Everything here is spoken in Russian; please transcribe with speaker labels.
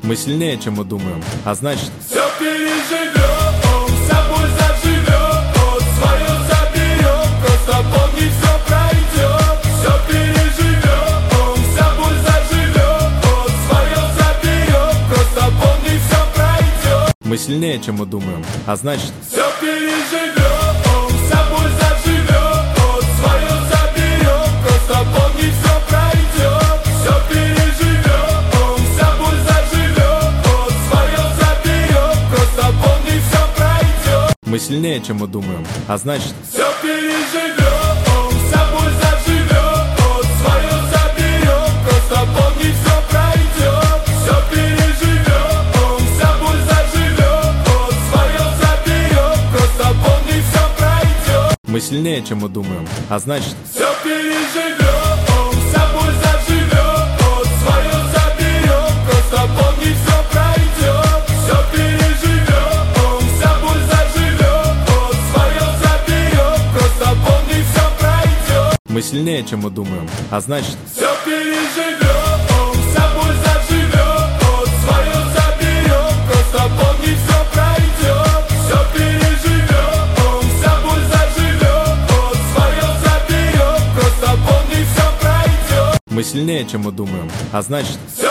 Speaker 1: Мы сильнее, чем мы думаем, а значит,
Speaker 2: все переживем, с собой заживем, свое заберем, просто помни, все пройдет. Все переживем, с собой заживем, свое заберем, просто помни, все пройдет.
Speaker 1: мы сильнее, чем мы думаем, а значит,
Speaker 2: все переживем, с собой заживем, свое заберем, просто помни, все пройдет. Все переживем, с собой заживем, свое заберем, просто помни, все пройдет.
Speaker 1: мы сильнее, чем мы думаем, а значит,
Speaker 2: все переживем, с собой заживем, свое заберем, просто помни, все пройдет. Все переживем, с собой заживем, свое заберем, просто помни, все пройдет.
Speaker 1: мы сильнее, чем мы думаем, а значит,
Speaker 2: все переживем, с собой заживем, свое заберем, просто помни, все пройдет. Все переживем, с собой заживем, свое заберем, просто помни, все пройдет.
Speaker 1: мы сильнее, чем мы думаем, а значит,
Speaker 2: все переживем, с собой заживем, свое заберем, просто помни, все пройдет. Все переживем, с собой заживем, свое заберем, просто помни, все пройдет.
Speaker 1: мы сильнее, чем мы думаем, а значит,
Speaker 2: все